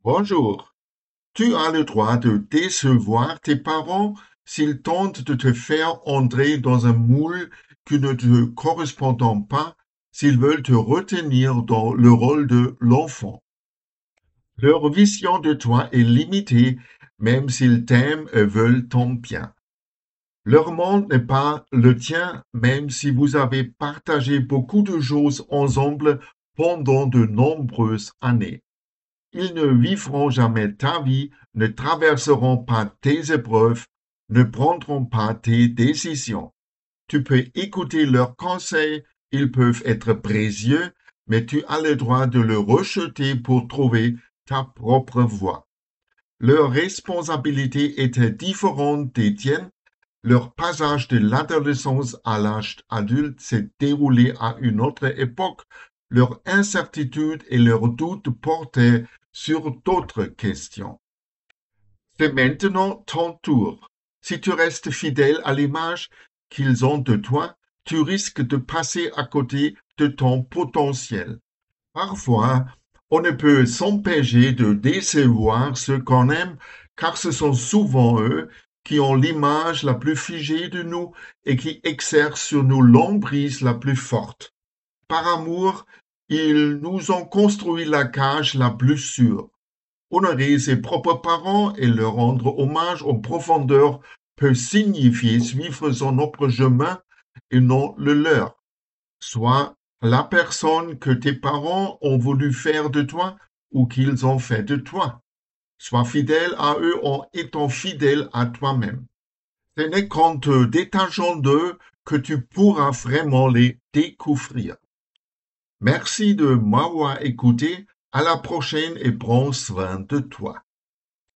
Bonjour, tu as le droit de décevoir tes parents s'ils tentent de te faire entrer dans un moule qui ne te correspond pas, s'ils veulent te retenir dans le rôle de l'enfant. Leur vision de toi est limitée, même s'ils t'aiment et veulent ton bien. Leur monde n'est pas le tien, même si vous avez partagé beaucoup de choses ensemble pendant de nombreuses années. Ils ne vivront jamais ta vie, ne traverseront pas tes épreuves, ne prendront pas tes décisions. Tu peux écouter leurs conseils, ils peuvent être précieux, mais tu as le droit de le rejeter pour trouver ta propre voie. Leur responsabilité était différente des tiennes. Leur passage de l'adolescence à l'âge adulte s'est déroulé à une autre époque. Leur incertitude et leurs doutes portaient sur d'autres questions. C'est maintenant ton tour. Si tu restes fidèle à l'image qu'ils ont de toi, tu risques de passer à côté de ton potentiel. Parfois, on ne peut s'empêcher de décevoir ceux qu'on aime, car ce sont souvent eux qui ont l'image la plus figée de nous et qui exercent sur nous l'emprise la plus forte. Par amour, ils nous ont construit la cage la plus sûre. Honorer ses propres parents et leur rendre hommage en profondeur peut signifier suivre son propre chemin et non le leur. Sois la personne que tes parents ont voulu faire de toi ou qu'ils ont fait de toi. Sois fidèle à eux en étant fidèle à toi-même. Ce n'est qu'en te détachant d'eux que tu pourras vraiment les découvrir. Merci de m'avoir écouté. À la prochaine et prends soin de toi.